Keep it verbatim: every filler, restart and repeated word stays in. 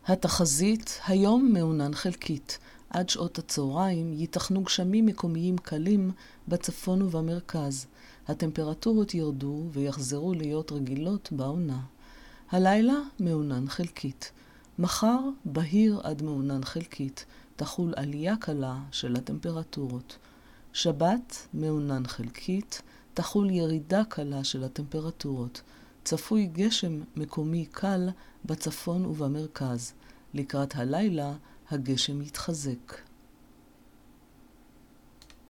התחזית, היום מעונן חלקית. עד שעות הצהריים ייתכנו גשמים מקומיים קלים בצפון ובמרכז. הטמפרטורות ירדו ויחזרו להיות רגילות בעונה. הלילה מעונן חלקית. מחר בהיר עד מעונן חלקית. תחול עלייה קלה של הטמפרטורות. שבת מעונן חלקית. תחול ירידה קלה של הטמפרטורות. צפוי גשם מקומי קל בצפון ובמרכז. לקראת הלילה הגשם יתחזק.